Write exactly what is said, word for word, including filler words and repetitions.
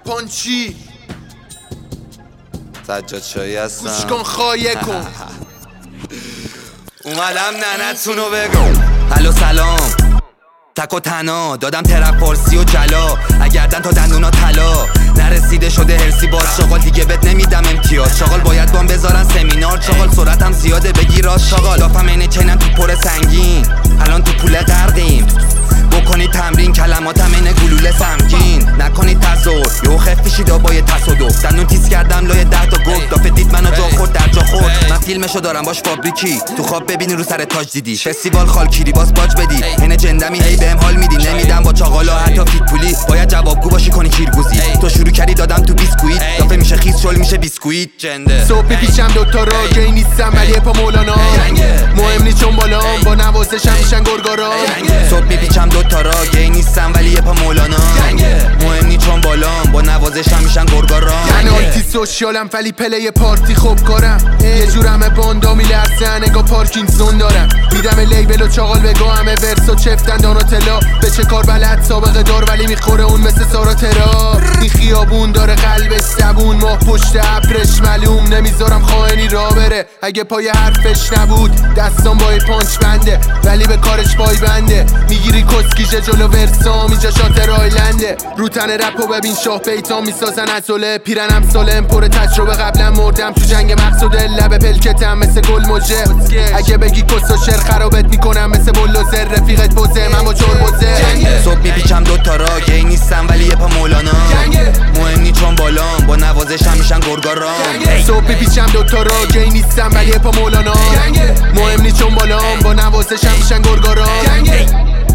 پانچی سجاد شایی هستم گوش کن خایه کن اومدم ننتونو بگم هلو سلام تک و تنها دادم ترک پارسی و جلا اگردن تا دندونا طلا نرسیده شده هرسی باز شغال دیگه بهت نمیدم امتیاز شغال باید بام بذارن سمینار شغال سرعتم زیاده بگی راست شغال لافم اینه چینم تو پر سنگین الان تو پول غرقیم بکنید تمرین کلماتم اینه گلوله سمگین نکنید تظاهر یهو خف میشید با یه تصادف دندون تیز کردم لای ده تا گفت دافه دید منو جا خورد در جا خورد من فیلمشو دارم باش فابریکی تو خواب ببینی رو سر تاج دیدی فستیوال خالکیری باز باج بدی این جندمی هی بهم حال میدی نمیدم با چاقالا حتی فیت پولی باید جوابگو باشی کنی کیرگوزی تو شروع کردی دادم تو بیسکویت دافه میشه خیس شل میشه بیسکویت جنده صبح پیچم دوتا را گی نیستم ولی پا مولانا مهم نی چون بالام با نوازشم میشن گرگارا صبح میپیچم دوتا را گی نیستم ولی یه پا مولانا مهم نی چون بالام با نوازشم میشن گرگارا من آنتی سوشیالم ولی پلی پارتی خوب کارم یه جور همه باندا میلرزه انگا پارکینسون دارم میدم لیبل و چاقال بگاه همه ورس و چفتن داناتلا به چه کار بلد سابقه دار ولی میخوره اون مثل سارا ترا این خیابون داره قلبش زبون ماه پشت ابرش معلوم نمیذارم خائنی را بره اگه پای حرفش نبود دستان با پانچ بنده ولی به کارش پای بنده میگیری کسکیشه جلو ورسام اینجا شاتر آیلنده رو تن رپو ببین شاه بیتا میسازن ازوله پیرنم سالم پر تجربه قبلا مردم تو جنگ مقصود لب پلکتم مثل گل مجه اگه بگی کس و شر خرابت میکنم مثل بلوزر رفیقت بوزه من با چور بوزه صبح میپیچم دوتا را گی نیستم ولی یه پا مولانا مهم نی چون بالام با نوازشم میشن گرگارام صبح پیچم دوتا را گی نیستم ولی پا مولانا مهم نی چون بالام با نوازشم میشن گرگارام